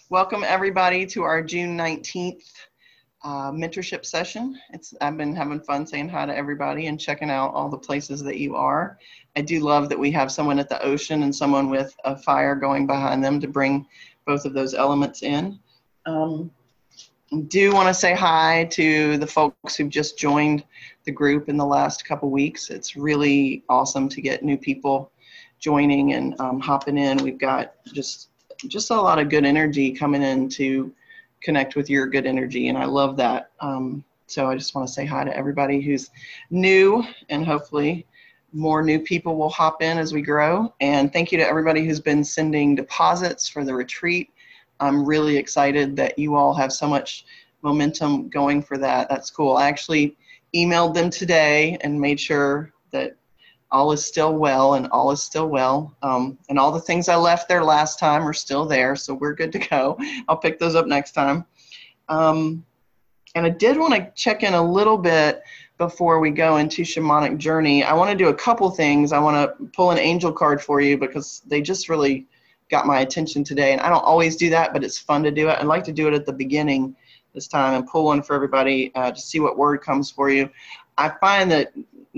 Welcome everybody to our June 19th mentorship session. I've been having fun saying hi to everybody and checking out all the places that you are. I do love that we have someone at the ocean and someone with a fire going behind them to bring both of those elements in. Do want to say hi to the folks who've just joined the group in the last couple weeks. It's really awesome to get new people joining and hopping in. We've got just a lot of good energy coming in to connect with your good energy, and I love that. So I just want to say hi to everybody who's new, and hopefully more new people will hop in as we grow. And thank you to everybody who's been sending deposits for the retreat. I'm really excited that you all have so much momentum going for that. That's cool. I actually emailed them today and made sure that all is still well, and all is still well. And all the things I left there last time are still there, so we're good to go. I'll pick those up next time. And I did want to check in a little bit before we go into Shamanic Journey. I want to do a couple things. I want to pull an angel card for you because they just really got my attention today. And I don't always do that, but it's fun to do it. I'd like to do it at the beginning this time and pull one for everybody to see what word comes for you. I find that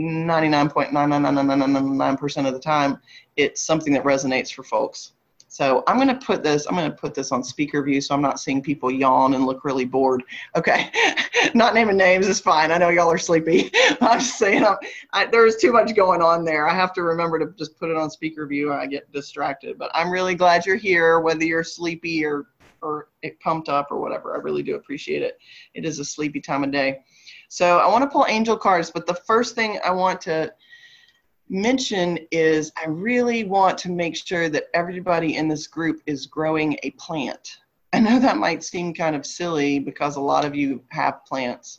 99.99999% of the time, it's something that resonates for folks. So I'm going to put this on speaker view so I'm not seeing people yawn and look really bored. Okay, not naming names is fine. I know y'all are sleepy. I'm just saying there's too much going on there. I have to remember to just put it on speaker view or I get distracted. But I'm really glad you're here, whether you're sleepy or pumped up or whatever. I really do appreciate it. It is a sleepy time of day. So I want to pull angel cards, but the first thing I want to mention is I really want to make sure that everybody in this group is growing a plant. I know that might seem kind of silly because a lot of you have plants,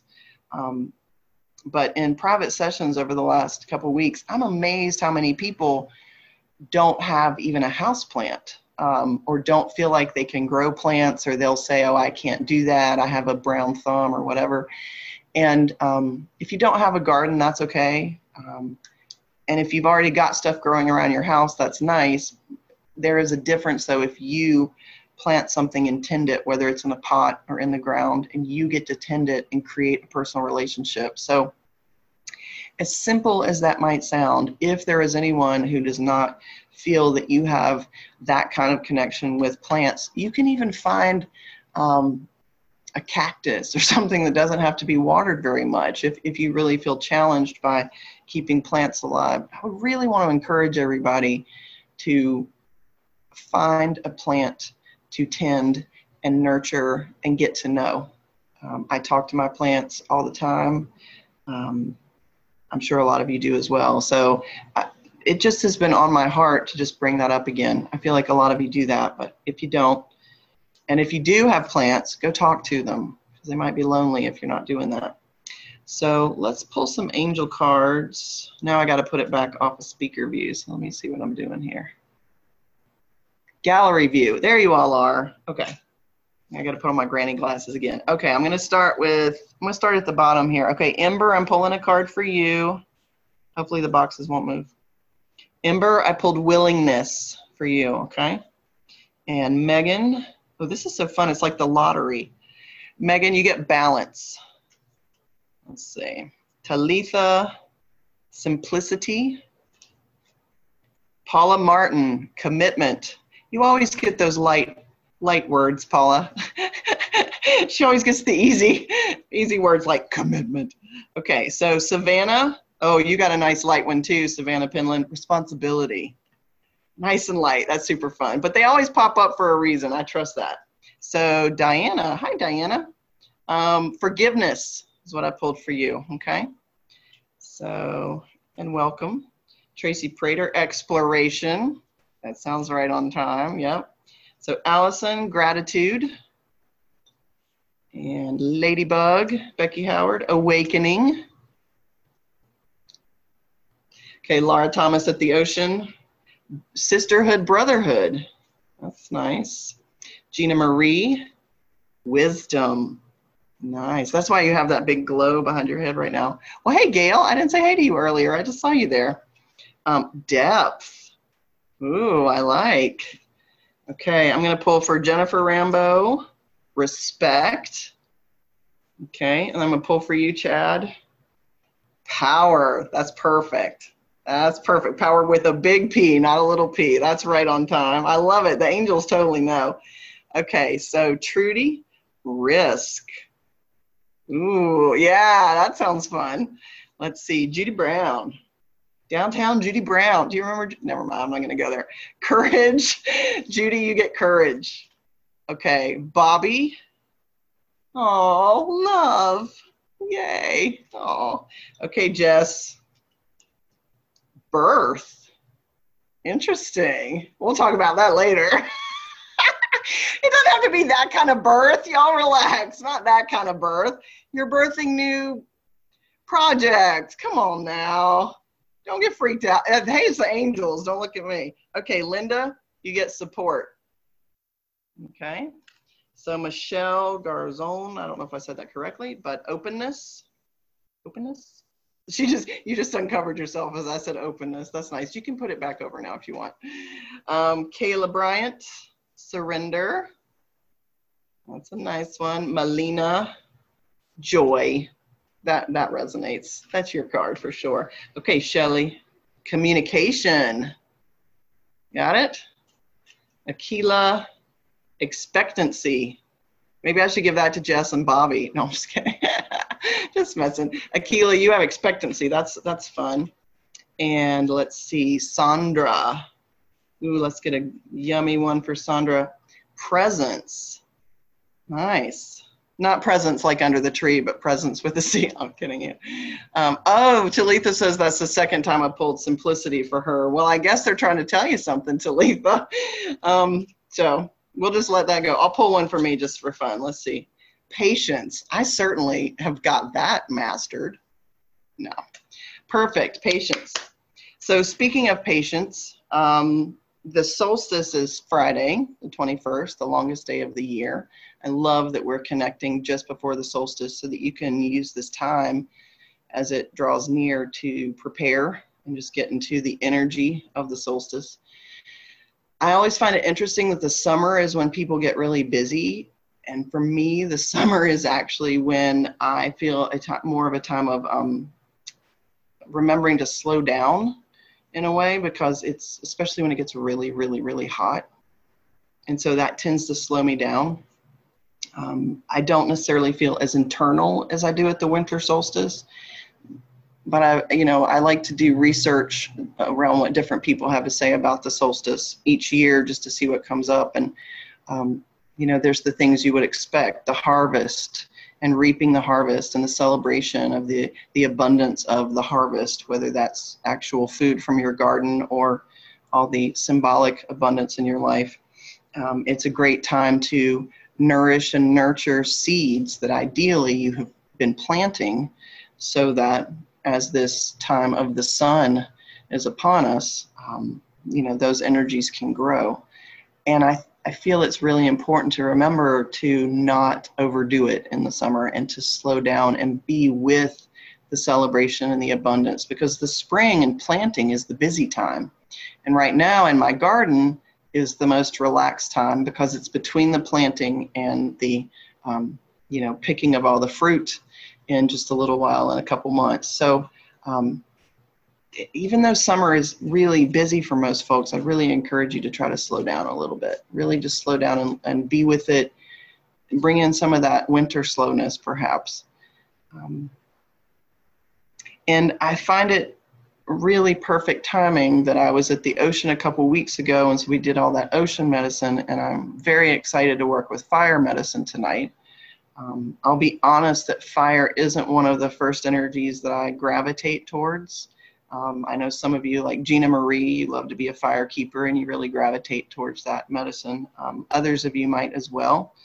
but in private sessions over the last couple of weeks, I'm amazed how many people don't have even a house plant, or don't feel like they can grow plants, or they'll say, oh, I can't do that. I have a brown thumb or whatever. And if you don't have a garden, that's okay. And if you've already got stuff growing around your house, that's nice. There is a difference, though, if you plant something and tend it, whether it's in a pot or in the ground, and you get to tend it and create a personal relationship. So as simple as that might sound, if there is anyone who does not feel that you have that kind of connection with plants, you can even find a cactus or something that doesn't have to be watered very much. If you really feel challenged by keeping plants alive, I would really want to encourage everybody to find a plant to tend and nurture and get to know. I talk to my plants all the time. I'm sure a lot of you do as well. So it just has been on my heart to just bring that up again. I feel like a lot of you do that, but if you don't, and if you do have plants, go talk to them, because they might be lonely if you're not doing that. So let's pull some angel cards. Now I got to put it back off of speaker view. So let me see what I'm doing here. Gallery view. There you all are. Okay. I got to put on my granny glasses again. Okay, I'm going to start at the bottom here. Okay, Ember, I'm pulling a card for you. Hopefully the boxes won't move. Ember, I pulled willingness for you, okay? And Megan, oh, this is so fun. It's like the lottery. Megan, you get balance. Let's see. Talitha, simplicity. Paula Martin, commitment. You always get those light words, Paula. She always gets the easy words like commitment. Okay, so Savannah. Oh, you got a nice light one too, Savannah Penland. Responsibility. Nice and light. That's super fun. But they always pop up for a reason. I trust that. So Diana. Hi, Diana. Forgiveness is what I pulled for you. Okay. So, and welcome. Tracy Prater, exploration. That sounds right on time. Yep. So Allison, gratitude. And Ladybug, Becky Howard, awakening. Okay, Laura Thomas at the ocean. Sisterhood, brotherhood. That's nice. Gina Marie, wisdom. Nice. That's why you have that big glow behind your head right now. Well, hey, Gail, I didn't say hey to you earlier. I just saw you there. Depth. Ooh, I like. Okay, I'm going to pull for Jennifer Rambo, respect. Okay, and I'm going to pull for you, Chad. Power. That's perfect. That's perfect. Power with a big P, not a little p. That's right on time. I love it. The angels totally know. Okay, so Trudy, risk. Ooh, yeah, that sounds fun. Let's see, Judy Brown. Downtown Judy Brown. Do you remember? Never mind, I'm not going to go there. Courage. Judy, you get courage. Okay, Bobby. Oh, love. Yay. Oh, okay, Jess. Birth. Interesting. We'll talk about that later. It doesn't have to be that kind of birth. Y'all relax. Not that kind of birth. You're birthing new projects. Come on now. Don't get freaked out. Hey, it's the angels. Don't look at me. Okay, Linda, you get support. Okay. So Michelle Garzon, I don't know if I said that correctly, but openness. Openness? You just uncovered yourself as I said openness. That's nice. You can put it back over now if you want. Kayla Bryant, surrender. That's a nice one. Melina, joy. That resonates. That's your card for sure. Okay, Shelly, communication. Got it? Akila, expectancy. Maybe I should give that to Jess and Bobby. No, I'm just kidding. Just messing. Akila, you have expectancy. That's fun. And let's see, Sandra. Ooh, let's get a yummy one for Sandra. Presence. Nice. Not presents like under the tree, but presents with a C. I'm kidding you. Oh, Talitha says that's the second time I pulled simplicity for her. Well, I guess they're trying to tell you something, Talitha. So we'll just let that go. I'll pull one for me just for fun. Let's see. Patience. I certainly have got that mastered. No. Perfect. Patience. So speaking of patience, the solstice is Friday, the 21st, the longest day of the year. I love that we're connecting just before the solstice so that you can use this time as it draws near to prepare and just get into the energy of the solstice. I always find it interesting that the summer is when people get really busy. And for me, the summer is actually when I feel more of a time of remembering to slow down in a way, because it's especially when it gets really, really, really hot. And so that tends to slow me down. I don't necessarily feel as internal as I do at the winter solstice, but I like to do research around what different people have to say about the solstice each year just to see what comes up. And, there's the things you would expect, the harvest and reaping the harvest and the celebration of the abundance of the harvest, whether that's actual food from your garden or all the symbolic abundance in your life. It's a great time to nourish and nurture seeds that ideally you have been planting so that as this time of the sun is upon us, those energies can grow. And I feel it's really important to remember to not overdo it in the summer and to slow down and be with the celebration and the abundance, because the spring and planting is the busy time. And right now in my garden is the most relaxed time because it's between the planting and the, picking of all the fruit in just a little while, in a couple months. So even though summer is really busy for most folks, I really encourage you to try to slow down a little bit. Really just slow down and be with it and bring in some of that winter slowness, perhaps. And I find it really perfect timing that I was at the ocean a couple weeks ago, and so we did all that ocean medicine, and I'm very excited to work with fire medicine tonight. I'll be honest that fire isn't one of the first energies that I gravitate towards. I know some of you, like Gina Marie, you love to be a fire keeper and you really gravitate towards that medicine. Others of you might as well.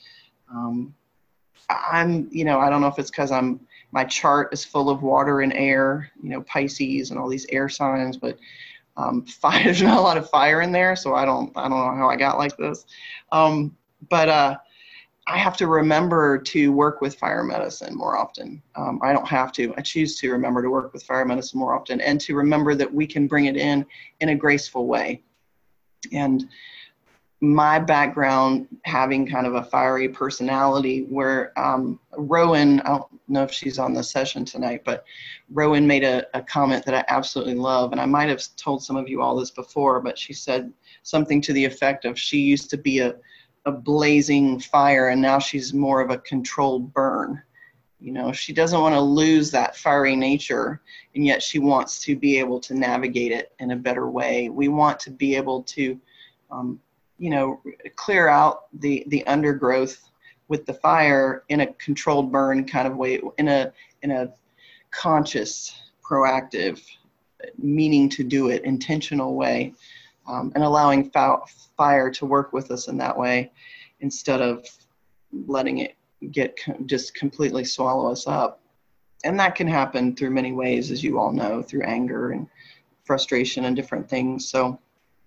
I don't know if it's because my chart is full of water and air, Pisces and all these air signs, but there's not a lot of fire in there, so I don't know how I got like this. But I have to remember to work with fire medicine more often. I don't have to. I choose to remember to work with fire medicine more often, and to remember that we can bring it in a graceful way. And my background having kind of a fiery personality where Rowan, I don't know if she's on the session tonight, but Rowan made a comment that I absolutely love. And I might have told some of you all this before, but she said something to the effect of she used to be a blazing fire and now she's more of a controlled burn. You know, she doesn't want to lose that fiery nature, and yet she wants to be able to navigate it in a better way. We want to be able to, you know, clear out the undergrowth with the fire in a controlled burn kind of way, in a conscious, proactive, meaning to do it, intentional way, and allowing fire to work with us in that way instead of letting it just completely swallow us up. And that can happen through many ways, as you all know, through anger and frustration and different things. So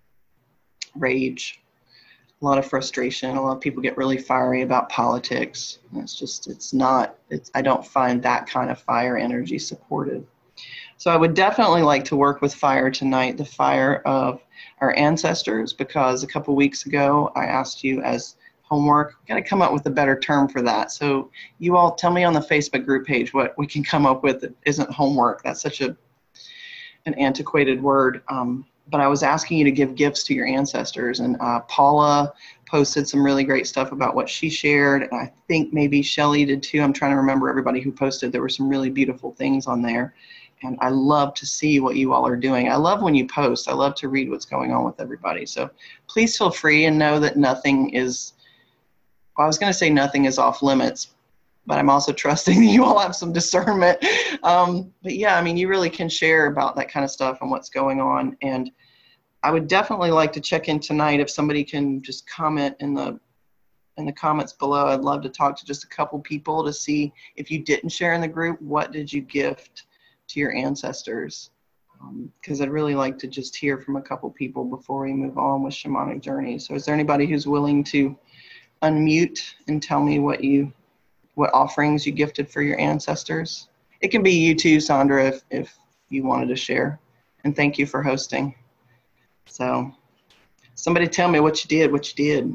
rage, a lot of frustration. A lot of people get really fiery about politics. I don't find that kind of fire energy supportive. So I would definitely like to work with fire tonight, the fire of our ancestors, because a couple weeks ago I asked you as homework, got to come up with a better term for that. So you all tell me on the Facebook group page what we can come up with that isn't homework. That's such an antiquated word. But I was asking you to give gifts to your ancestors, and Paula posted some really great stuff about what she shared. And I think maybe Shelly did too. I'm trying to remember everybody who posted. There were some really beautiful things on there. And I love to see what you all are doing. I love when you post. I love to read what's going on with everybody. So please feel free and know that nothing is, I was going to say nothing is off limits, but I'm also trusting that you all have some discernment. But yeah, I mean, you really can share about that kind of stuff and what's going on. And I would definitely like to check in tonight if somebody can just comment in the comments below. I'd love to talk to just a couple people to see if you didn't share in the group, what did you gift to your ancestors? Because I'd really like to just hear from a couple people before we move on with Shamanic Journey. So is there anybody who's willing to unmute and tell me what offerings you gifted for your ancestors? It can be you too, Sandra, if you wanted to share. And thank you for hosting. So somebody tell me what you did.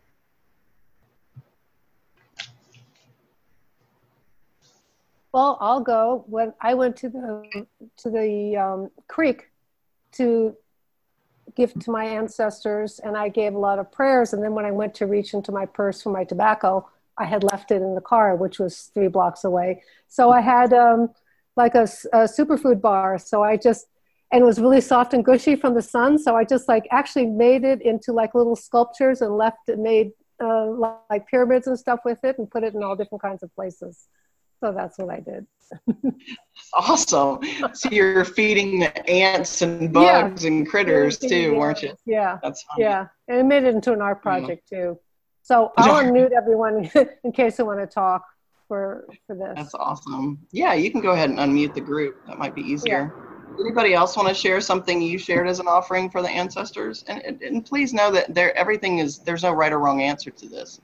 Well, I'll go. When I went to the creek to gift to my ancestors, and I gave a lot of prayers. And then when I went to reach into my purse for my tobacco, I had left it in the car, which was 3 blocks away. So I had like a superfood bar. So and it was really soft and gushy from the sun. So I just actually made it into like little sculptures and made like pyramids and stuff with it and put it in all different kinds of places. So that's what I did. Awesome. So you're feeding the ants and bugs and critters too, weren't you? Yeah. That's fun. Yeah. And I made it into an art project too. So I'll unmute everyone in case they want to talk for this. That's awesome. Yeah, you can go ahead and unmute the group. That might be easier. Yeah. Anybody else want to share something you shared as an offering for the ancestors? And please know that there's no right or wrong answer to this.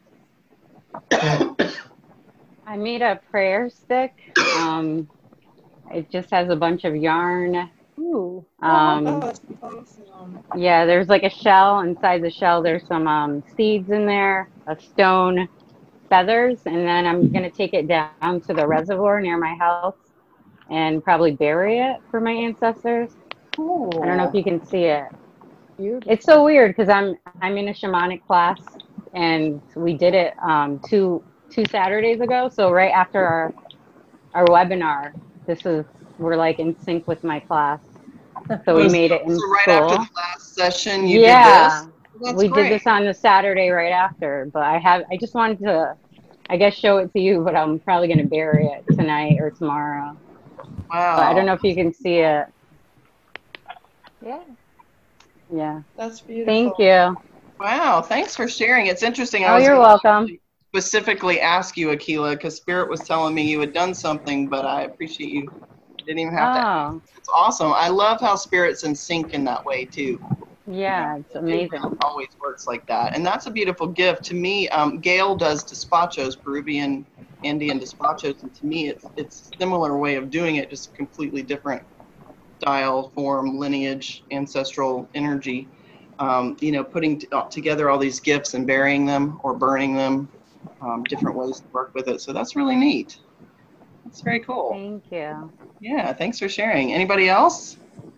I made a prayer stick. It just has a bunch of yarn. Ooh. That's awesome. Yeah, there's like a shell. Inside the shell, there's some seeds in there, a stone, feathers, and then I'm going to take it down to the reservoir near my house and probably bury it for my ancestors. Cool. I don't know if you can see it. Beautiful. It's so weird because I'm in a shamanic class, and we did it two Saturdays ago. So right after our webinar, we're like in sync with my class. So we made it in so right school. After the last session, you did this? We did this on the Saturday right after, but I just wanted to, I guess, show it to you, but I'm probably going to bury it tonight or tomorrow. Wow. But I don't know if you can see it. Yeah. Yeah. That's beautiful. Thank you. Wow. Thanks for sharing. It's interesting. You're welcome. Specifically ask you, Akila, because Spirit was telling me you had done something, but I appreciate you didn't even have to. It's awesome. I love how Spirit's in sync in that way too. Yeah, it's amazing. It always works like that, and that's a beautiful gift to me. Gail does despachos, Peruvian Indian despachos, and to me, it's a similar way of doing it, just completely different style, form, lineage, ancestral energy. putting together all these gifts and burying them or burning them, different ways to work with it. So that's really neat. That's very cool. Thank you. Yeah, thanks for sharing. Anybody else?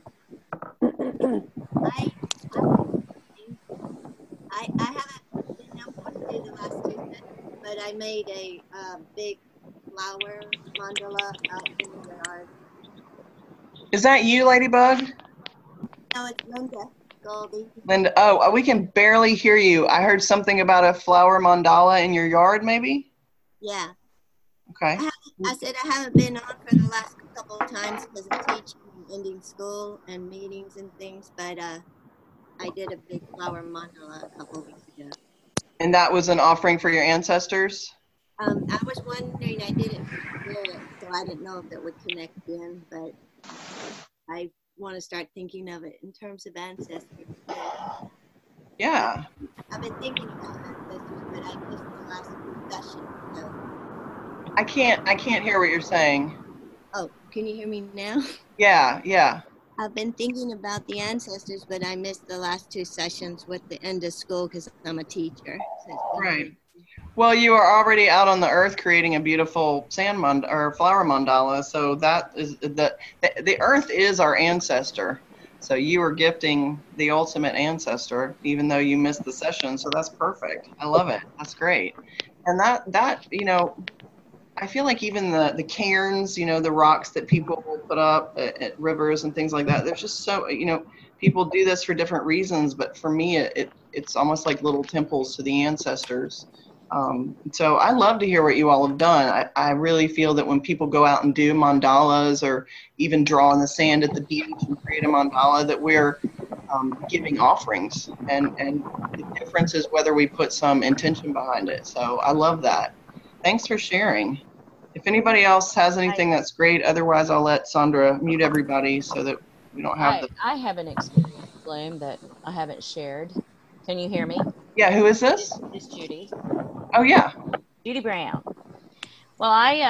I haven't been able to do the last 2 sessions, but I made a big flower mandala out in the yard. Is that you, Ladybug? No, it's Linda Goldie. Linda, oh, we can barely hear you. I heard something about a flower mandala in your yard, maybe? Yeah. Okay. I said I haven't been on for the last couple of times because of teaching and ending school and meetings and things, but I did a big flower mandala a couple of weeks ago. And that was an offering for your ancestors? I was wondering, I did it for spirit, so I didn't know if it would connect in, but I want to start thinking of it in terms of ancestors. Yeah. I've been thinking about ancestors, but I missed the last discussion. So. I can't hear what you're saying. Oh, can you hear me now? Yeah. I've been thinking about the ancestors, but I missed the last 2 sessions with the end of school because I'm a teacher. So right. Well, you are already out on the earth creating a beautiful flower mandala. So that is the earth is our ancestor. So you are gifting the ultimate ancestor, even though you missed the session. So that's perfect. I love it. That's great. And that I feel like even the cairns, the rocks that people will put up at rivers and things like that, there's just so, people do this for different reasons, but for me, it's almost like little temples to the ancestors. So I love to hear what you all have done. I really feel that when people go out and do mandalas or even draw in the sand at the beach and create a mandala, that we're giving offerings, and the difference is whether we put some intention behind it. So I love that. Thanks for sharing. If anybody else has anything, that's great. Otherwise, I'll let Sandra mute everybody so that we don't have I have an experience, Bloom, that I haven't shared. Can you hear me? Yeah, who is this? It's Judy. Oh, yeah. Judy Brown. Well,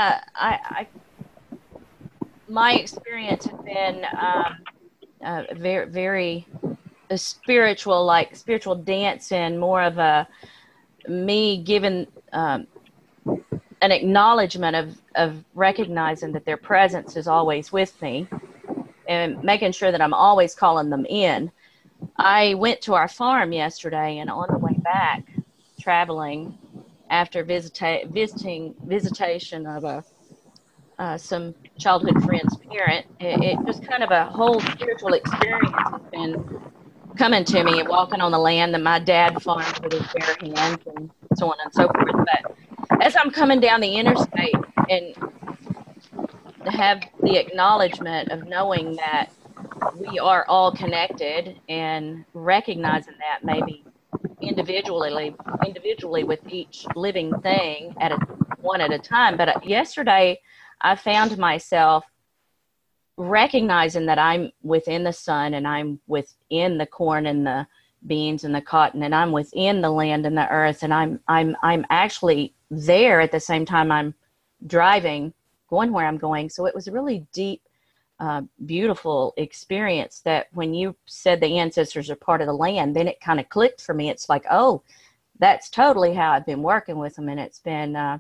my experience has been very, very spiritual dance, and more of me giving an acknowledgement of recognizing that their presence is always with me and making sure that I'm always calling them in. I went to our farm yesterday, and on the way back, traveling after visitation of some childhood friend's parent, it just kind of a whole spiritual experience has been coming to me, walking on the land that my dad farmed with his bare hands and so on and so forth. But as I'm coming down the interstate and have the acknowledgement of knowing that we are all connected and recognizing that maybe individually with each living thing one at a time. But yesterday I found myself recognizing that I'm within the sun, and I'm within the corn and the beans and the cotton, and I'm within the land and the earth, and I'm actually there at the same time I'm driving, going where I'm going. So it was a really deep, beautiful experience that when you said the ancestors are part of the land, then it kind of clicked for me. It's like, oh, that's totally how I've been working with them. And it's been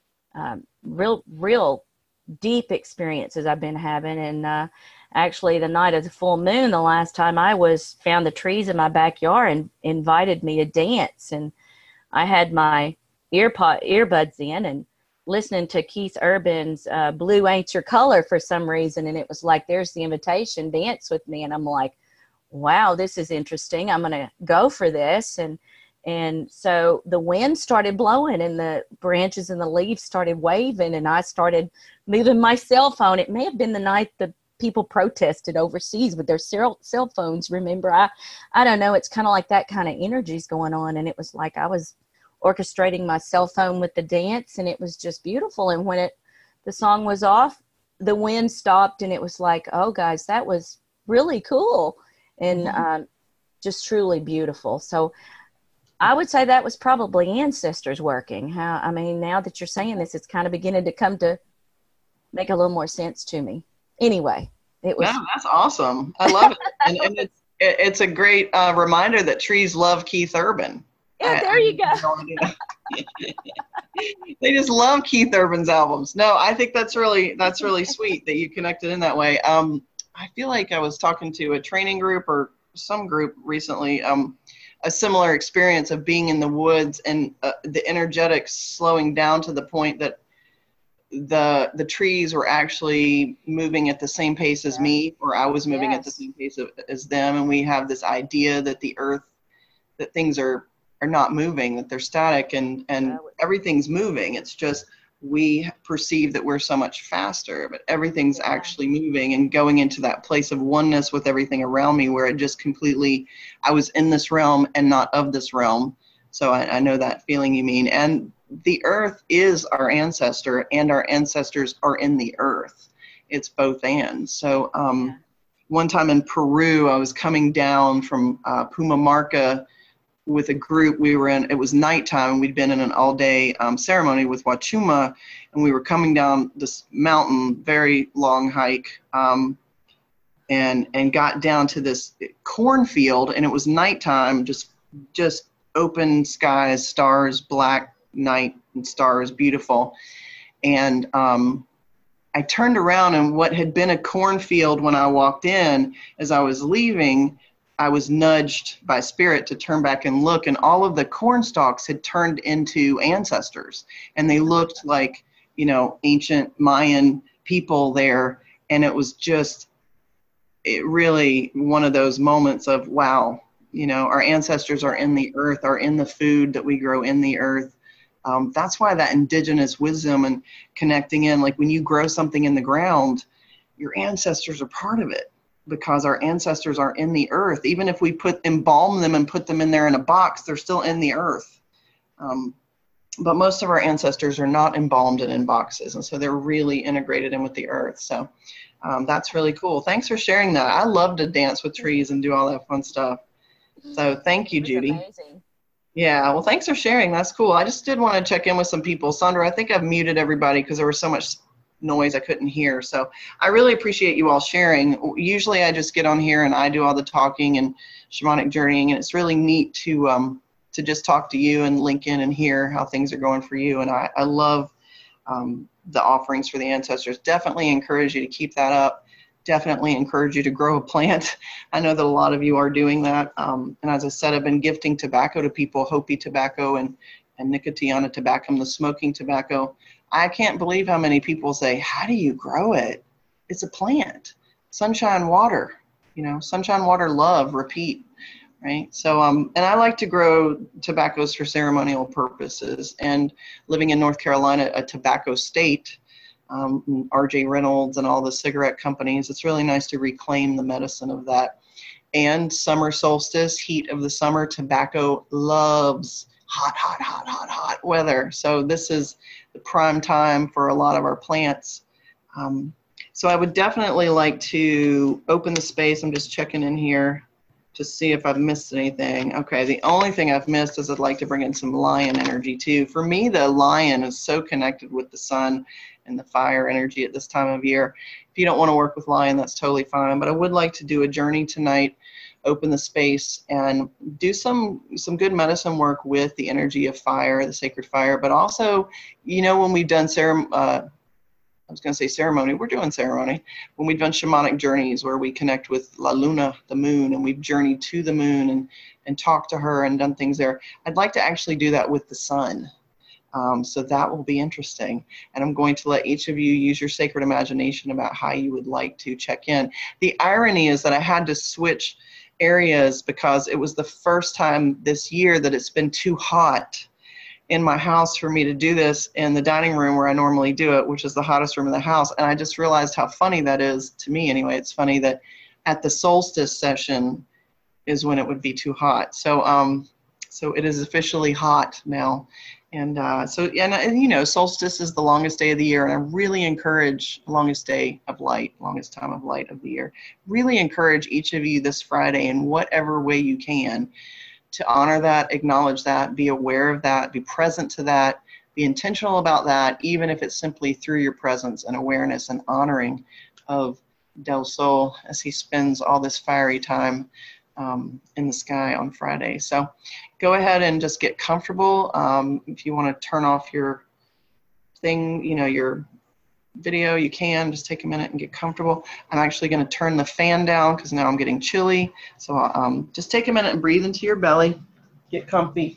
real deep experiences I've been having. And actually the night of the full moon, the last time found the trees in my backyard and invited me to dance. And I had my earbuds in and listening to Keith Urban's Blue Ain't Your Color for some reason. And it was like, there's the invitation, dance with me. And I'm like, wow, this is interesting. I'm going to go for this. And so the wind started blowing and the branches and the leaves started waving, and I started moving my cell phone. It may have been the night the people protested overseas with their cell phones. Remember, I don't know. It's kind of like that kind of energy's going on. And it was like I was orchestrating my cell phone with the dance, and it was just beautiful. And when the song was off, the wind stopped, and it was like, oh guys, that was really cool and just truly beautiful. So I would say that was probably ancestors working. I mean, now that you're saying this, it's kind of beginning to make a little more sense to me. Anyway, it was. Yeah, that's awesome. I love it. And It's a great reminder that trees love Keith Urban. Yeah, there you go. No idea. They just love Keith Urban's albums. No, I think that's really sweet that you connected in that way. I feel like I was talking to a training group or some group recently, a similar experience of being in the woods and the energetics slowing down to the point that the trees were actually moving at the same pace as me, or I was moving at the same pace as them. And we have this idea that the earth, that things are not moving, that they're static, and everything's moving. It's just we perceive that we're so much faster, but everything's actually moving and going into that place of oneness with everything around me, where it just completely, I was in this realm and not of this realm. So I know that feeling you mean. And the earth is our ancestor, and our ancestors are in the earth. It's both and. So one time in Peru, I was coming down from Pumamarca with a group. We were in, it was nighttime, and we'd been in an all-day ceremony with Wachuma, and we were coming down this mountain, very long hike, and got down to this cornfield, and it was nighttime, just open skies, stars, black night and stars, beautiful. And I turned around, and what had been a cornfield when I walked in, as I was leaving, I was nudged by spirit to turn back and look, and all of the corn stalks had turned into ancestors, and they looked like, you know, ancient Mayan people there. And it was just, it really one of those moments of, wow, you know, our ancestors are in the earth, are in the food that we grow in the earth. That's why that indigenous wisdom and connecting in, like when you grow something in the ground, your ancestors are part of it, because our ancestors are in the earth. Even if we embalm them and put them in there in a box, they're still in the earth. But most of our ancestors are not embalmed and in boxes, and so they're really integrated in with the earth. So that's really cool. Thanks for sharing that. I love to dance with trees and do all that fun stuff. So thank you, Judy. Amazing. Yeah, well, thanks for sharing. That's cool. I just did want to check in with some people. Sandra, I think I've muted everybody because there was so much noise I couldn't hear. So I really appreciate you all sharing. Usually I just get on here and I do all the talking and shamanic journeying, and it's really neat to just talk to you and link in and hear how things are going for you. And I love the offerings for the ancestors. Definitely encourage you to keep that up. Definitely encourage you to grow a plant. I know that a lot of you are doing that. And as I said, I've been gifting tobacco to people, Hopi tobacco and Nicotiana tabacum, the smoking tobacco. I can't believe how many people say, how do you grow it? It's a plant. Sunshine, water, you know, sunshine, water, love, repeat, right? So, and I like to grow tobaccos for ceremonial purposes. And living in North Carolina, a tobacco state, R.J. Reynolds and all the cigarette companies, it's really nice to reclaim the medicine of that. And summer solstice, heat of the summer, tobacco loves hot weather. So this is the prime time for a lot of our plants. So I would definitely like to open the space. I'm just checking in here to see if I've missed anything. Okay, the only thing I've missed is I'd like to bring in some lion energy too. For me, the lion is so connected with the sun and the fire energy at this time of year. If you don't want to work with lion, that's totally fine. But I would like to do a journey tonight, open the space, and do some good medicine work with the energy of fire, the sacred fire. But also, you know, when we've done I was going to say ceremony, we're doing ceremony. When we've done shamanic journeys where we connect with La Luna, the moon, and we've journeyed to the moon and talked to her and done things there, I'd like to actually do that with the sun. So that will be interesting. And I'm going to let each of you use your sacred imagination about how you would like to check in. The irony is that I had to switch areas because it was the first time this year that it's been too hot in my house for me to do this in the dining room where I normally do it, which is the hottest room in the house. And I just realized how funny that is to me anyway. It's funny that at the solstice session is when it would be too hot. So so it is officially hot now. And and you know, solstice is the longest day of the year, and I really encourage longest day of light, longest time of light of the year. Really encourage each of you this Friday in whatever way you can to honor that, acknowledge that, be aware of that, be present to that, be intentional about that, even if it's simply through your presence and awareness and honoring of Del Sol as he spends all this fiery time in the sky on Friday. So go ahead and just get comfortable. If you want to turn off your thing, your video, you can. Just take a minute and get comfortable. I'm actually going to turn the fan down because now I'm getting chilly. So just take a minute and breathe into your belly. Get comfy.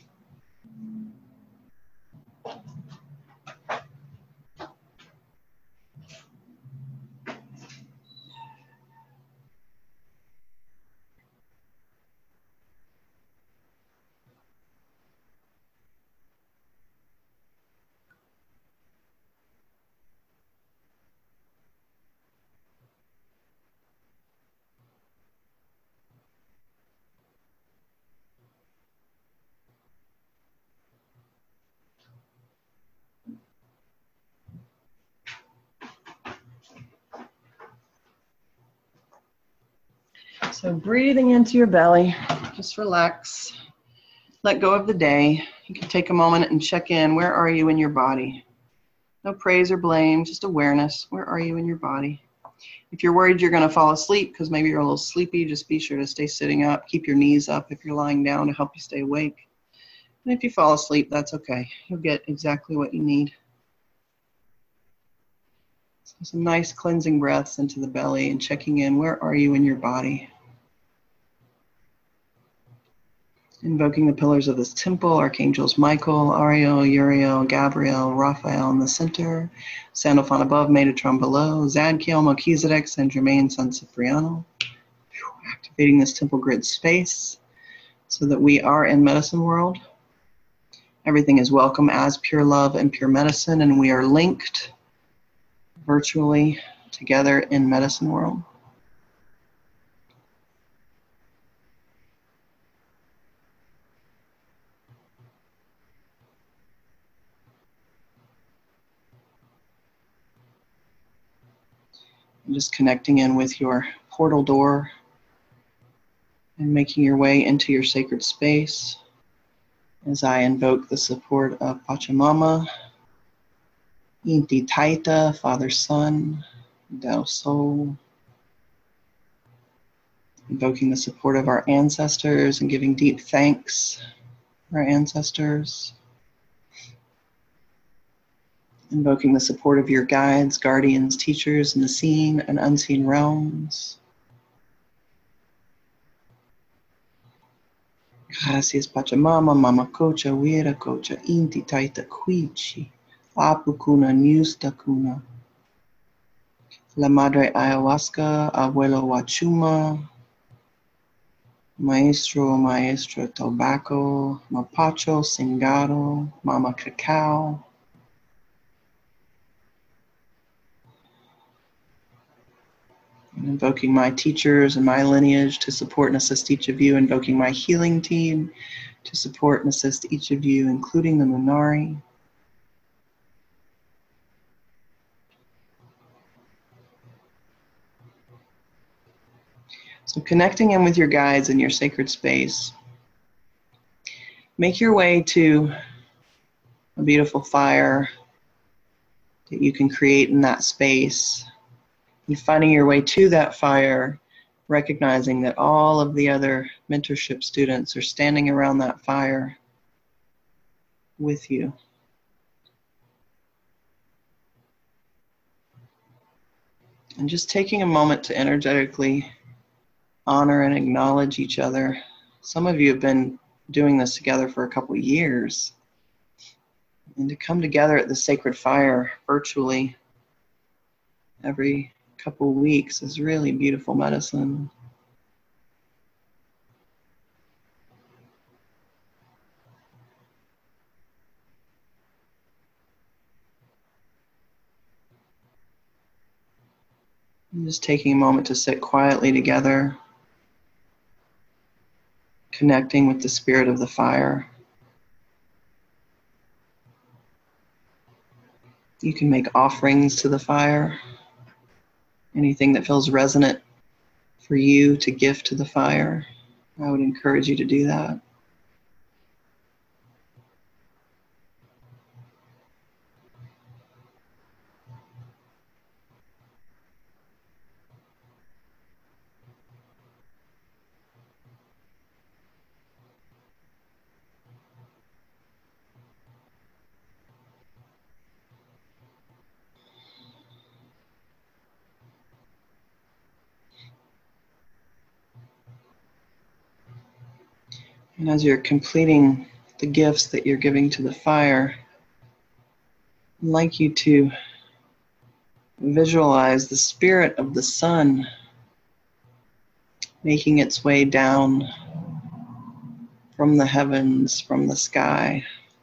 So breathing into your belly, just relax. Let go of the day. You can take a moment and check in. Where are you in your body? No praise or blame, just awareness. Where are you in your body? If you're worried you're going to fall asleep because maybe you're a little sleepy, just be sure to stay sitting up. Keep your knees up if you're lying down to help you stay awake. And if you fall asleep, that's okay. You'll get exactly what you need. So some nice cleansing breaths into the belly and checking in. Where are you in your body? Invoking the pillars of this temple, Archangels Michael, Ariel, Uriel, Gabriel, Raphael in the center, Sandalphon above, Metatron below, Zadkiel, Melchizedek, Saint Germain, San Cipriano. Activating this temple grid space so that we are in medicine world. Everything is welcome as pure love and pure medicine, and we are linked virtually together in medicine world. And just connecting in with your portal door and making your way into your sacred space as I invoke the support of Pachamama, Inti Taita, Father Son, Tao Soul, invoking the support of our ancestors and giving deep thanks for our ancestors. Invoking the support of your guides, guardians, teachers in the seen and unseen realms. Gracias Pachamama, Mama Cocha, Wira Cocha, Inti Taita Quichi, Apukuna, Nustakuna, La Madre Ayahuasca, Abuelo Wachuma, Maestro Tobacco, Mapacho, Singaro, Mama Cacao. And invoking my teachers and my lineage to support and assist each of you, invoking my healing team to support and assist each of you, including the Munari. So connecting in with your guides in your sacred space. Make your way to a beautiful fire that you can create in that space. And finding your way to that fire, recognizing that all of the other mentorship students are standing around that fire with you. And just taking a moment to energetically honor and acknowledge each other. Some of you have been doing this together for a couple of years. And to come together at the sacred fire virtually every couple of weeks is really beautiful medicine. And just taking a moment to sit quietly together, connecting with the spirit of the fire. You can make offerings to the fire. Anything that feels resonant for you to gift to the fire, I would encourage you to do that. And as you're completing the gifts that you're giving to the fire, I'd like you to visualize the spirit of the sun making its way down from the heavens, from the sky.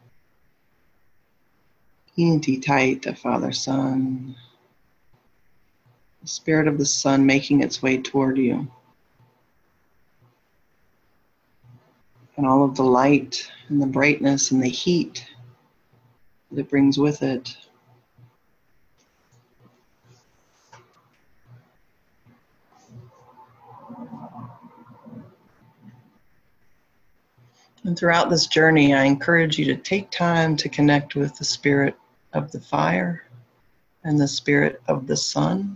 Inti Taita, Father Sun. The spirit of the sun making its way toward you. And all of the light and the brightness and the heat that it brings with it. And throughout this journey, I encourage you to take time to connect with the spirit of the fire and the spirit of the sun.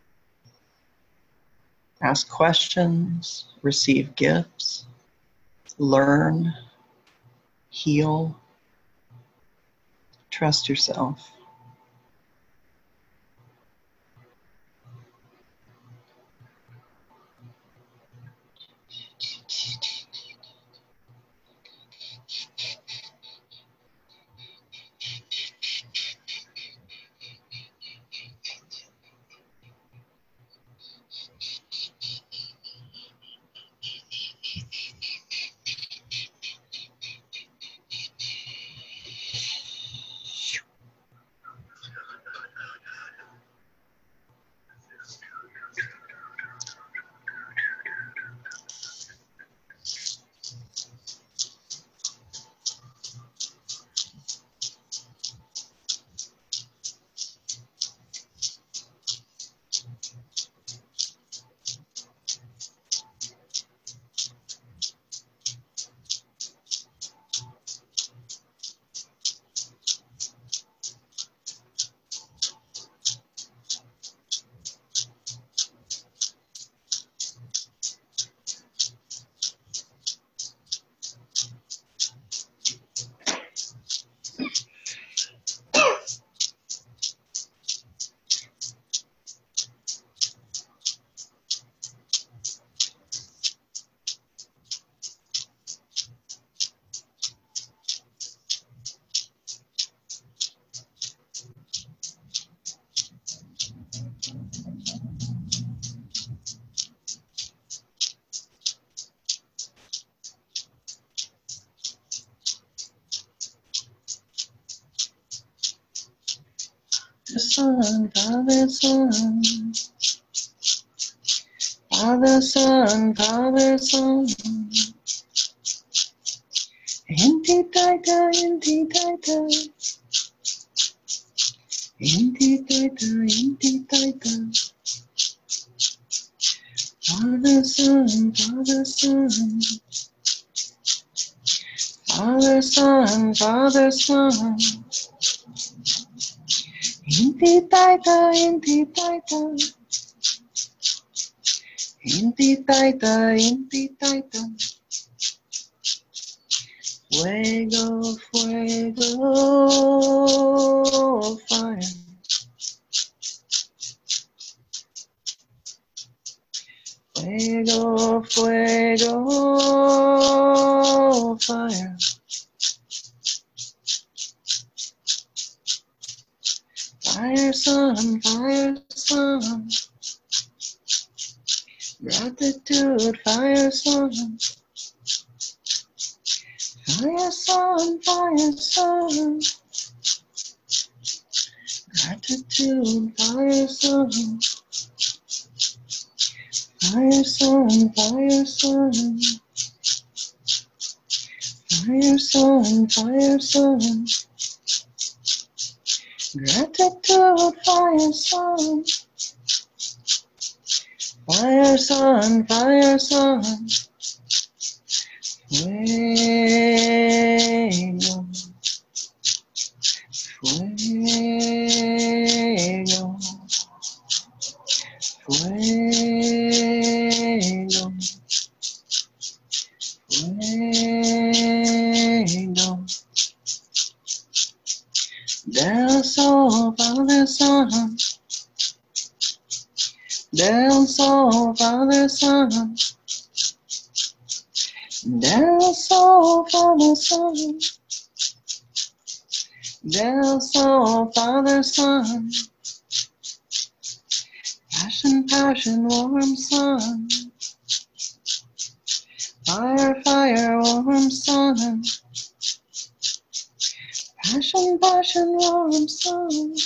Ask questions, receive gifts, learn, heal, trust yourself. The sun, Father, Son. Father, Son, Father, Son. Inti Taita, Inti Taita. Inti Taita, Inti Taita. Father, Son, Father, Son. Father, Son, Father, Son. Inti Taita, Inti Taita. Inti Taita, Inti Taita. Fuego, fuego, fire. Fuego, fuego, fire. Fire, sun, fire, sun. Gratitude, fire, sun. Fire, sun, fire, sun. Gratitude, fire, sun. Fire, sun, fire, sun. Fire, sun, fire, sun. Gratitude, fire, sun. Fire, sun, fire, sun. Fuego, fuego, fuego, fuego. Del Sol, Father, Son. Del Sol, Father, Son. Del Sol, Father, Son. Del Sol, Father, Son. Passion, passion, warm sun. Fire, fire, warm sun. Passion, passion, warm sun.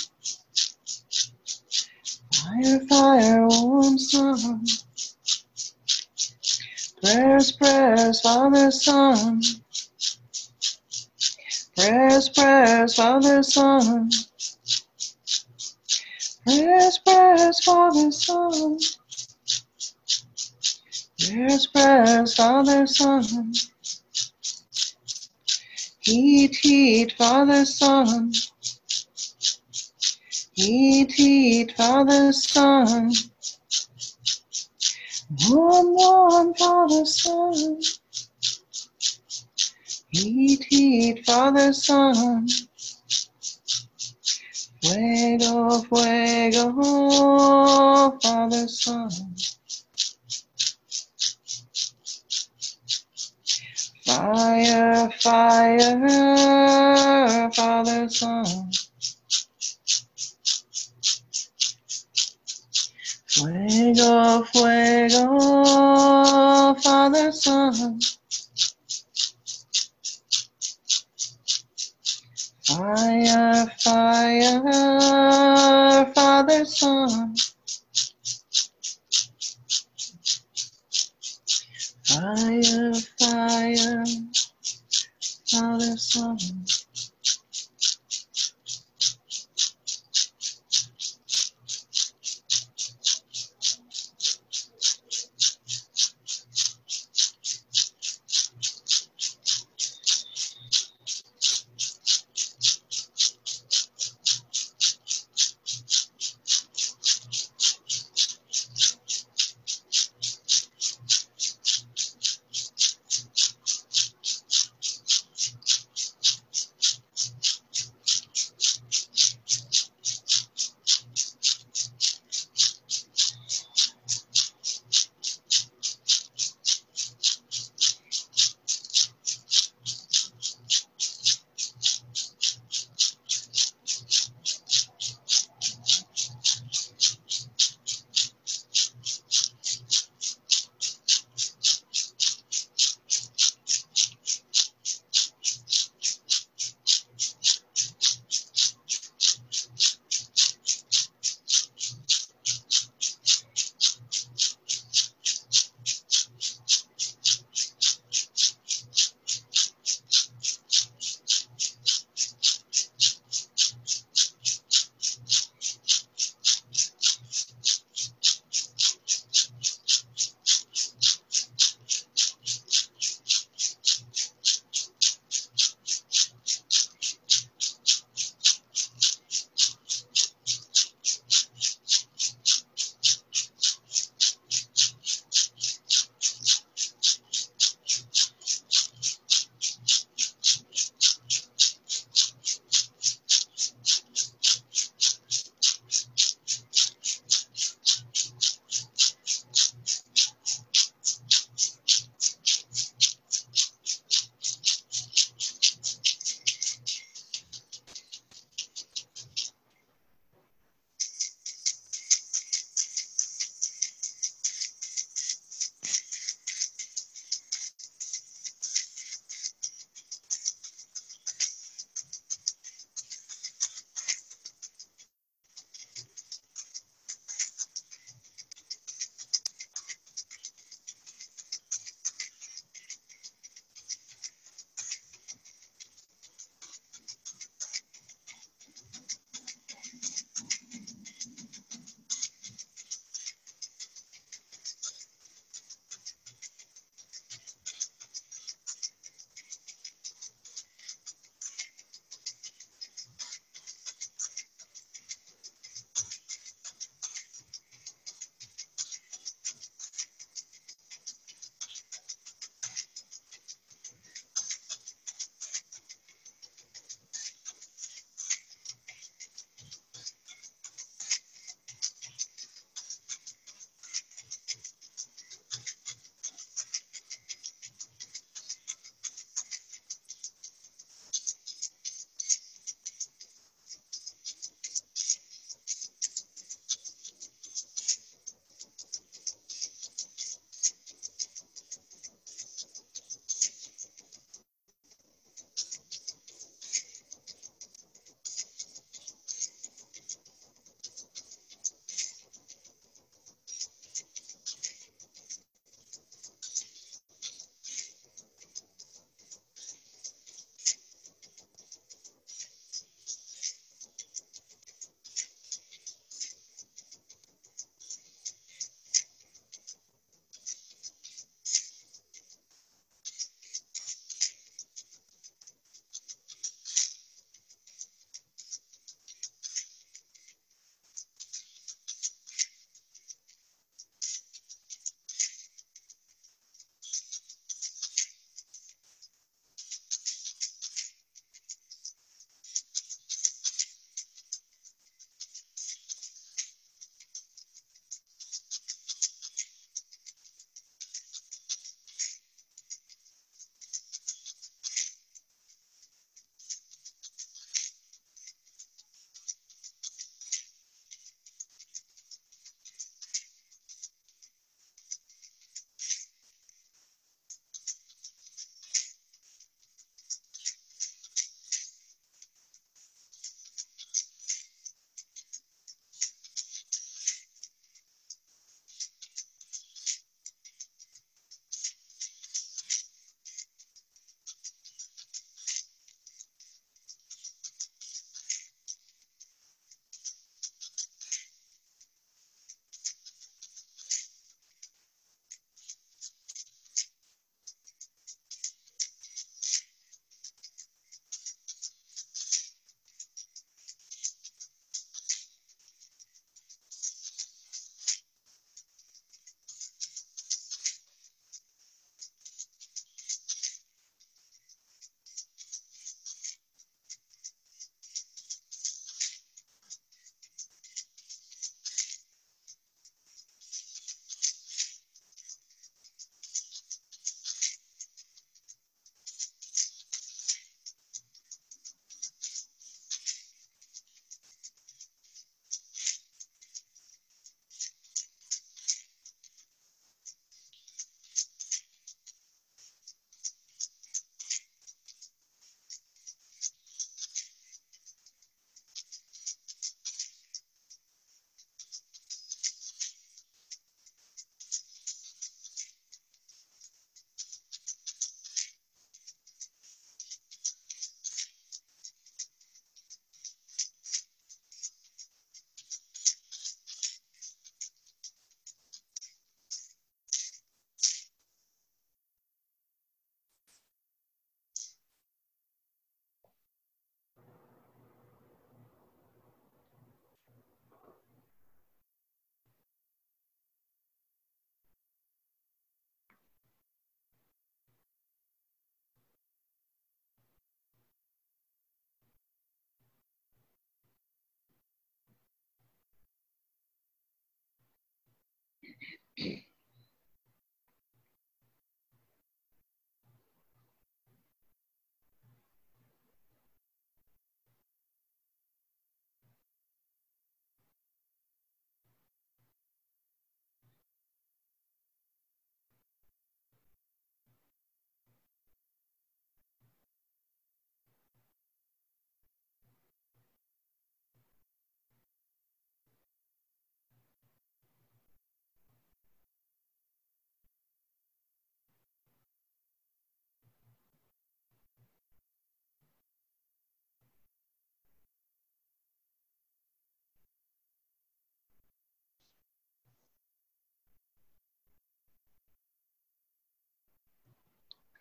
Fire, fire, warm sun. Prayers, prayers, Father, Son. Prayers, prayers, Father, Son. Prayers, prayers, Father, Son. Prayers, prayers, Father, Son. Heat, heat, Father, Son. Heat, heat, Father, Son. Warm, warm, Father, Son. Heat, heat, Father, Son. Fuego, fuego, Father, Son. Fire, fire, Father, Son. Fuego, fuego, Father, Son. Fire, fire, Father, Son. Fire, fire, Father, Son.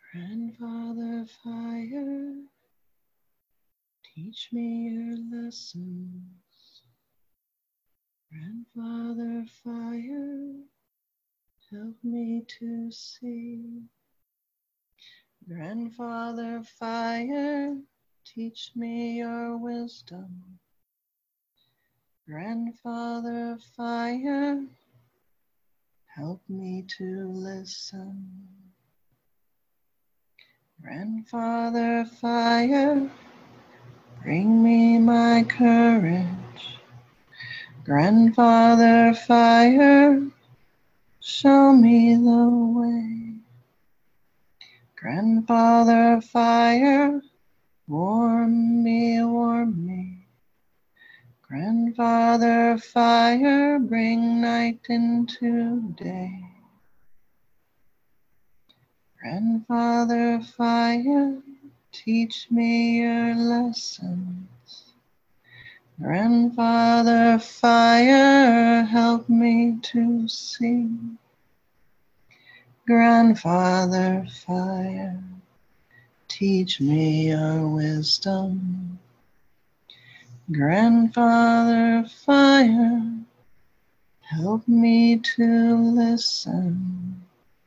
Grandfather Fire, teach me your lessons. Grandfather Fire, help me to see. Grandfather Fire, teach me your wisdom. Grandfather Fire, help me to listen. Grandfather Fire, bring me my courage. Grandfather Fire, show me the way. Grandfather Fire, warm me. Grandfather Fire, bring night into day. Grandfather Fire, teach me your lessons. Grandfather Fire, help me to see. Grandfather Fire, teach me your wisdom. Grandfather Fire, help me to listen.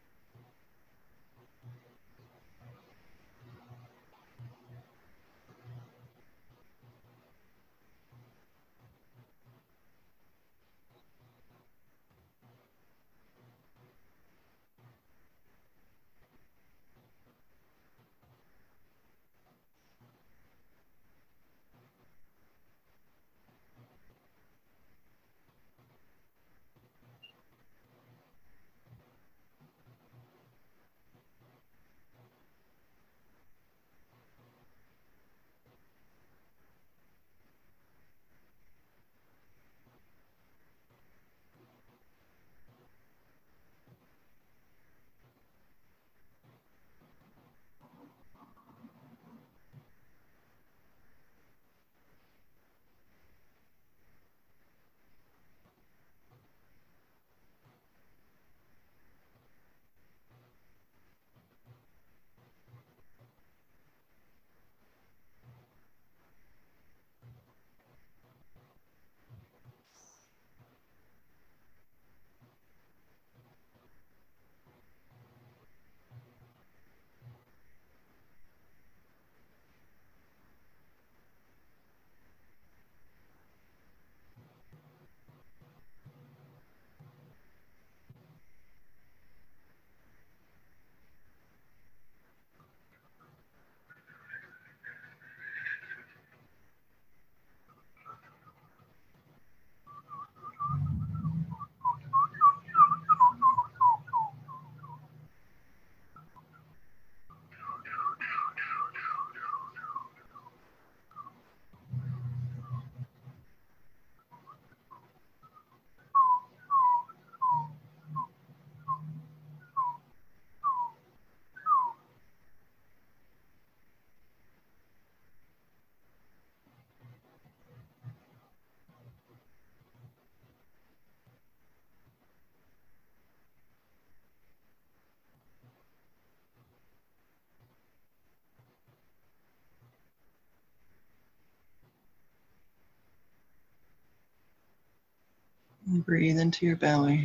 And breathe into your belly.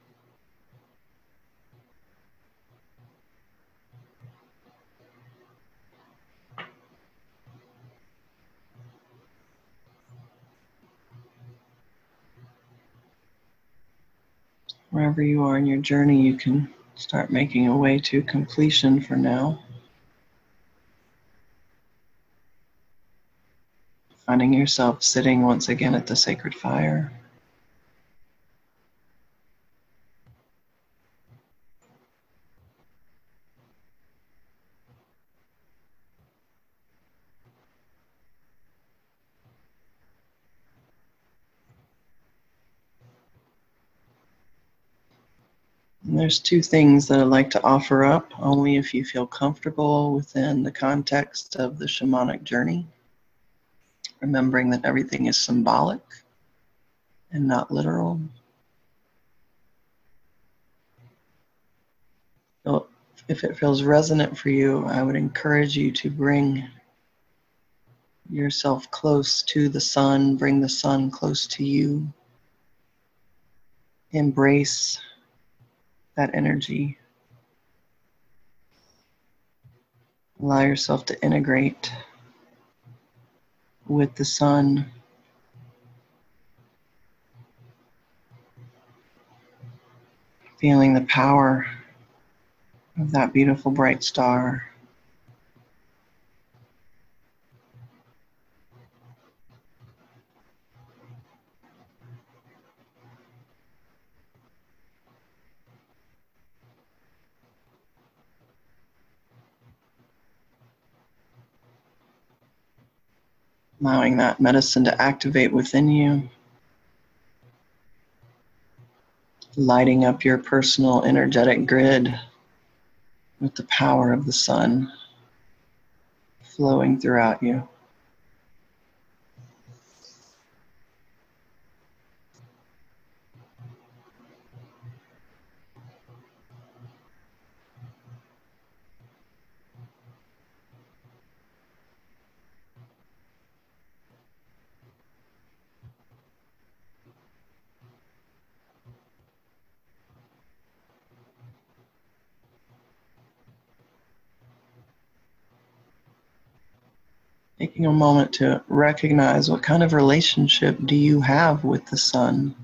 Wherever you are in your journey, you can start making a way to completion for now. Finding yourself sitting once again at the sacred fire. And there's two things that I'd like to offer up, only if you feel comfortable within the context of the shamanic journey. Remembering that everything is symbolic and not literal. If it feels resonant for you, I would encourage you to bring yourself close to the sun, bring the sun close to you. Embrace that energy. Allow yourself to integrate with the sun. Feeling the power of that beautiful bright star. Allowing that medicine to activate within you. Lighting up your personal energetic grid with the power of the sun flowing throughout you. Taking a moment to recognize what kind of relationship do you have with the sun?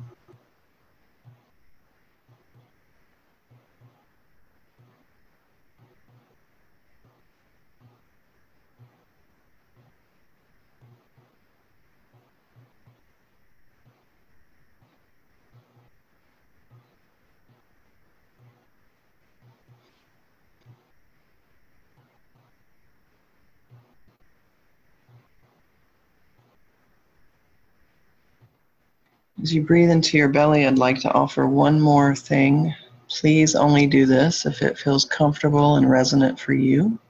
As you breathe into your belly, I'd like to offer one more thing. Please only do this if it feels comfortable and resonant for you.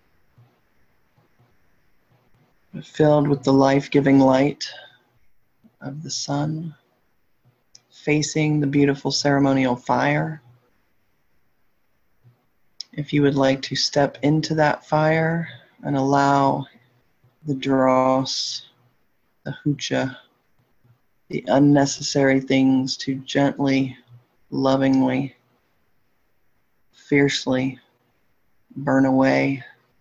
Filled with the life-giving light of the sun, facing the beautiful ceremonial fire. If you would like to step into that fire and allow the dross, the hucha, the unnecessary things to gently, lovingly, fiercely burn away.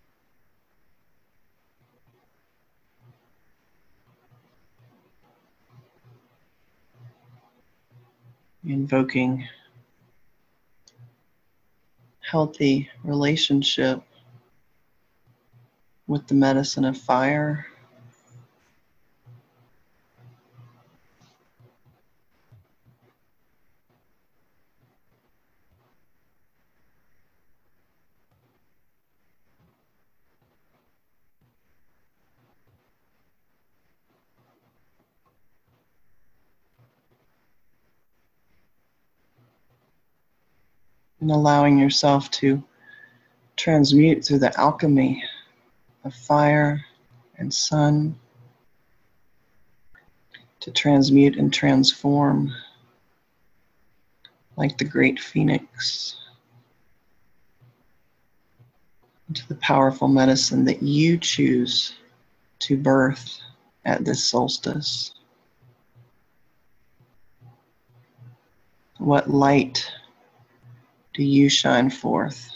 Invoking healthy relationship with the medicine of fire. And allowing yourself to transmute through the alchemy of fire and sun, to transmute and transform like the great phoenix into the powerful medicine that you choose to birth at this solstice. What light do you shine forth?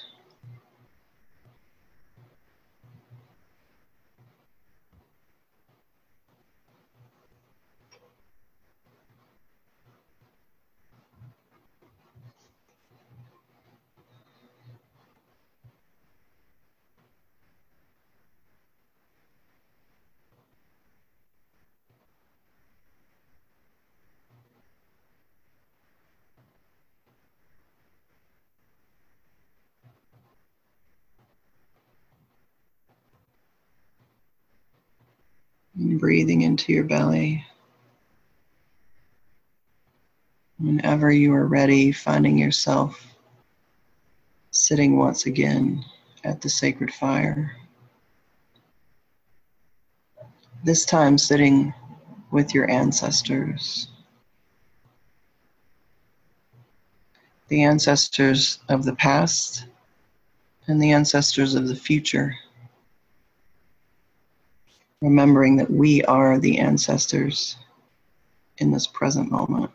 And breathing into your belly. Whenever you are ready, finding yourself sitting once again at the sacred fire. This time sitting with your ancestors. The ancestors of the past and the ancestors of the future. Remembering that we are the ancestors in this present moment.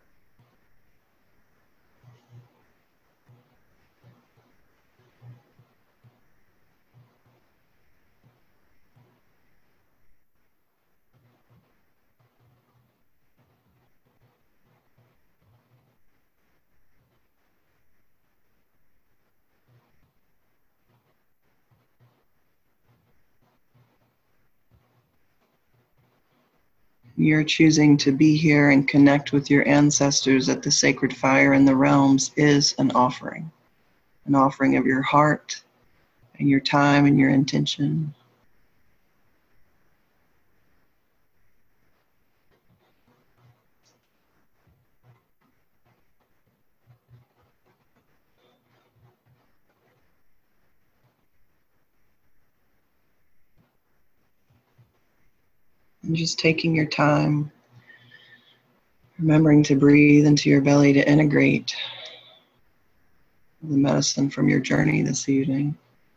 You're choosing to be here and connect with your ancestors at the sacred fire in the realms is an offering of your heart and your time and your intention. And just taking your time, remembering to breathe into your belly to integrate the medicine from your journey this evening.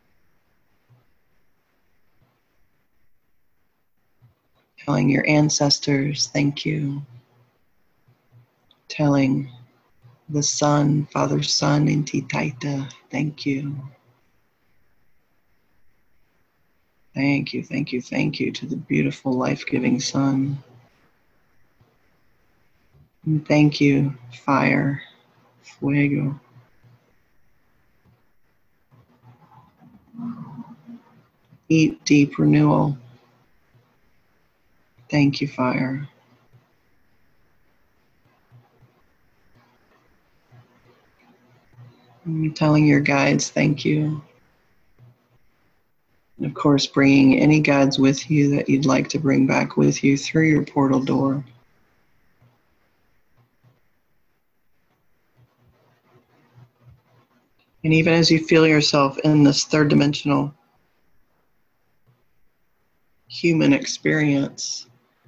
Telling your ancestors, thank you. Telling the sun, Father Sun, Inti Taita, thank you. Thank you, thank you, thank you to the beautiful life-giving sun. And thank you, fire, fuego. Eat deep renewal. Thank you, fire. And telling your guides, thank you. And of course, bringing any guides with you that you'd like to bring back with you through your portal door. And even as you feel yourself in this third dimensional human experience,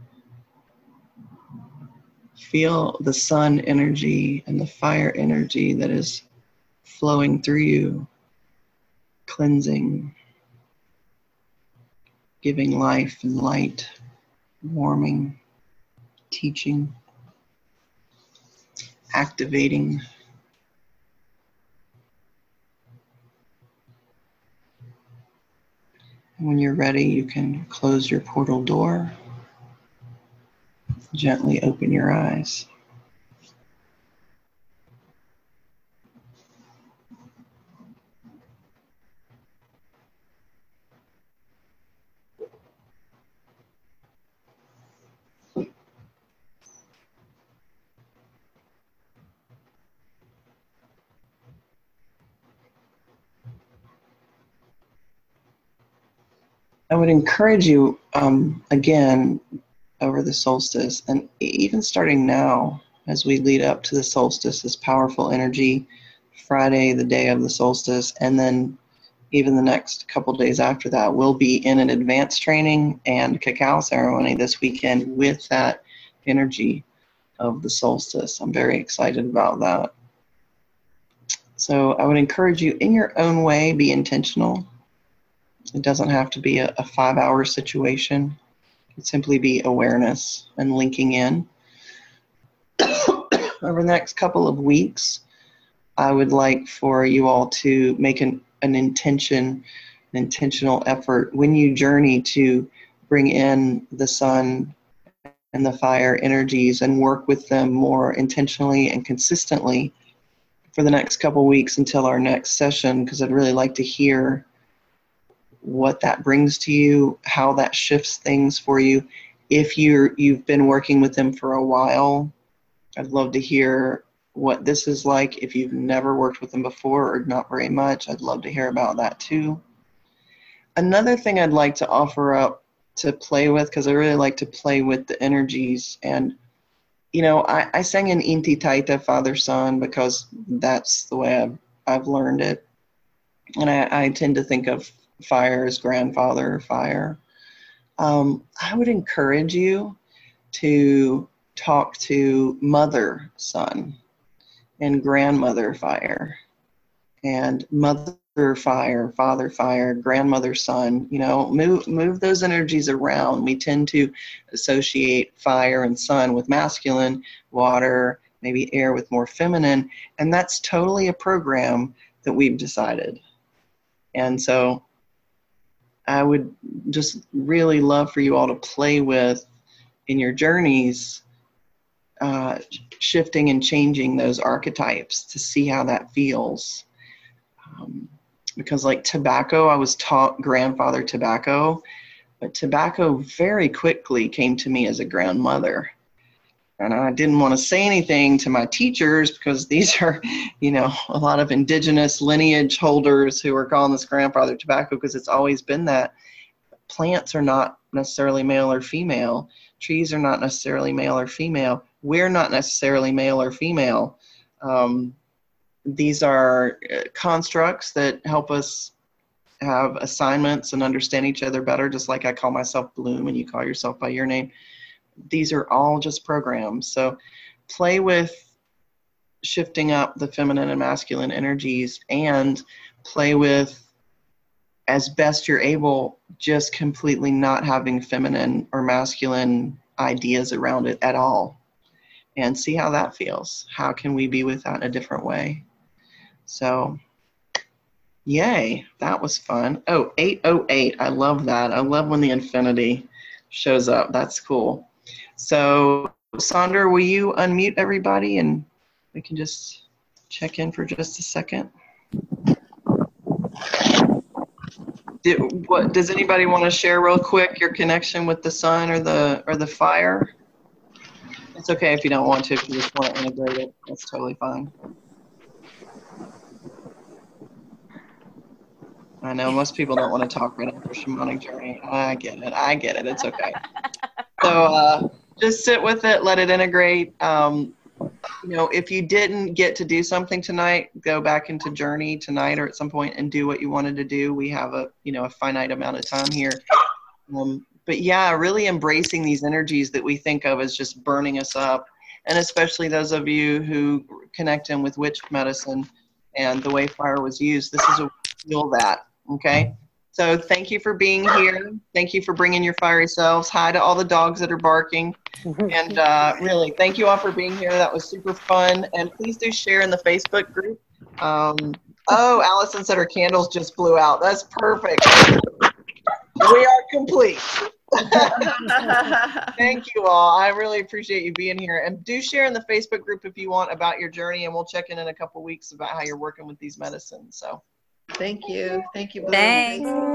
feel the sun energy and the fire energy that is flowing through you, cleansing, giving life and light, warming, teaching, activating. And when you're ready, you can close your portal door, gently open your eyes. I would encourage you, again, over the solstice, and even starting now, as we lead up to the solstice, this powerful energy, Friday, the day of the solstice, and then even the next couple days after that, we'll be in an advanced training and cacao ceremony this weekend with that energy of the solstice. I'm very excited about that. So I would encourage you, in your own way, be intentional. It doesn't have to be a 5-hour situation. It could simply be awareness and linking in. Over the next couple of weeks, I would like for you all to make an intentional effort when you journey to bring in the sun and the fire energies and work with them more intentionally and consistently for the next couple of weeks until our next session, because I'd really like to hear what that brings to you, how that shifts things for you. If you've been working with them for a while, I'd love to hear what this is like. If you've never worked with them before or not very much, I'd love to hear about that too. Another thing I'd like to offer up to play with, because I really like to play with the energies, and I sang in Inti Taita, Father Sun, because that's the way I've learned it, and I tend to think of fire as grandfather fire. I would encourage you to talk to Mother Sun and Grandmother Fire and mother fire, father fire, grandmother sun, you know, move those energies around. We tend to associate fire and sun with masculine, water, maybe air with more feminine, and that's totally a program that we've decided. And so I would just really love for you all to play with, in your journeys, shifting and changing those archetypes to see how that feels. Because like tobacco, I was taught grandfather tobacco, but tobacco very quickly came to me as a grandmother. And I didn't want to say anything to my teachers because these are, you know, a lot of indigenous lineage holders who are calling this grandfather tobacco because it's always been that. Plants are not necessarily male or female. Trees are not necessarily male or female. We're not necessarily male or female. These are constructs that help us have assignments and understand each other better, just like I call myself Bloom and you call yourself by your name. These are all just programs. So play with shifting up the feminine and masculine energies, and play with, as best you're able, just completely not having feminine or masculine ideas around it at all. And see how that feels. How can we be with that in a different way? So, yay, that was fun. Oh, 808, I love that. I love when the infinity shows up. That's cool. So, Sandra, will you unmute everybody and we can just check in for just a second? Does anybody want to share real quick your connection with the sun or the fire? It's okay if you don't want to, if you just want to integrate it. That's totally fine. I know most people don't want to talk right after shamanic journey. I get it. It's okay. So just sit with it, let it integrate. You know, if you didn't get to do something tonight, go back into journey tonight or at some point and do what you wanted to do. We have a finite amount of time here. But yeah, really embracing these energies that we think of as just burning us up. And especially those of you who connect in with witch medicine and the way fire was used, this is a feel that, okay? So thank you for being here. Thank you for bringing your fiery selves. Hi to all the dogs that are barking. And really, thank you all for being here. That was super fun. And please do share in the Facebook group. Oh, Allison said her candles just blew out. That's perfect. We are complete. Thank you all. I really appreciate you being here. And do share in the Facebook group if you want about your journey, and we'll check in a couple weeks about how you're working with these medicines. So Thank you. Thank you, Bloom. Thanks.